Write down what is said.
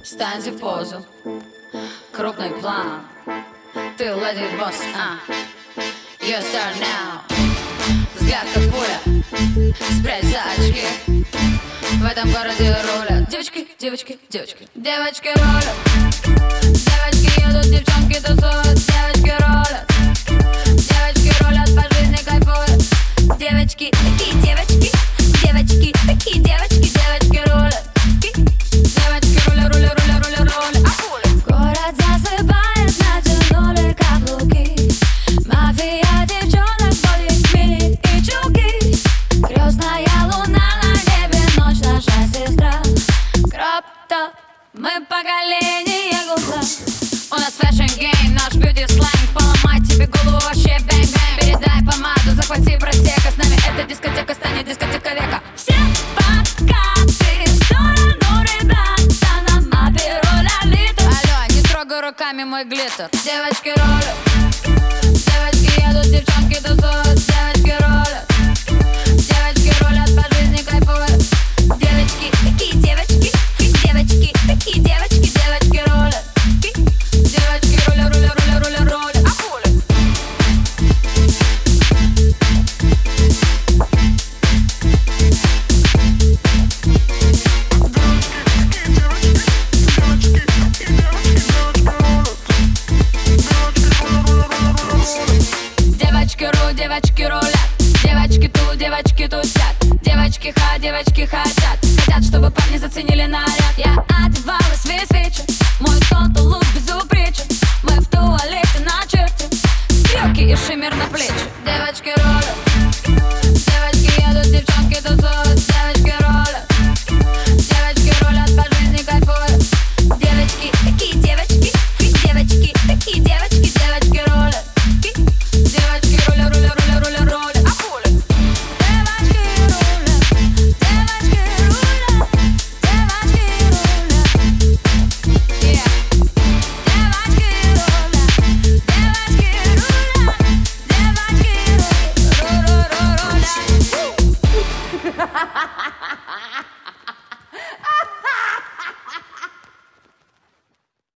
Станьте в позу, крупный план. Ты леди босс, You start now. Взгляд как пуля, спрячь за очки. В этом городе рулят девочки, девочки, девочки. Девочки рулят, девочки едут, девчонки тусуют. Девочки рулят, девочки рулят, по жизни кайфуют. Девочки, такие девочки, девочки, такие девочки. Девочки рулят, девочки рулят, рулят, рулят, рулят, рулят. Город засыпает, натянули каблуки. Мафия девчонок, болит мини и чулки. Крестная луна на небе, ночь наша сестра. Кроп-топ, мы поколение глаза. У нас fashion game, наш beauty slang. Поломать тебе голову вообще бэнг-бэнг. Передай помаду, захвати просека. С нами эта дискотека станет дискотека века. Все подкаты в сторону, ребята. На мапе роля литр. Алло, не трогай руками мой глиттер. Девочки ролят, девочки едут, девчонки тусуют. Девочки ролят, девочки ролят, по жизни кайфуют. Девочки, такие девочки, девочки, такие девочки. Девочки ролят, девочки рулят, рулят, рулят, рулят, рулят. А хули? Девочки рулят, девочки ту, девочки тусят. Девочки девочки хотят. Хотят, чтобы парни заценили наряд. Я одевалась весь вечер, мой тонкий лук безупречен. Мы в туалете начертим стрелки и шиммер на плечи. Девочки рулят, девочки едут, девчонки тусуют. Девочки рулят, девочки рулят, по жизни кайфуют. Девочки, такие девочки, девочки, такие девочки. Девочки рулят, девочки рулят, рулят, рулят, рулят, рулят. А хули? Девочки рулят, девочки рулят, девочки рулят. Yeah. Девочки рулят, девочки рулят, девочки рулят, рулят, рулят.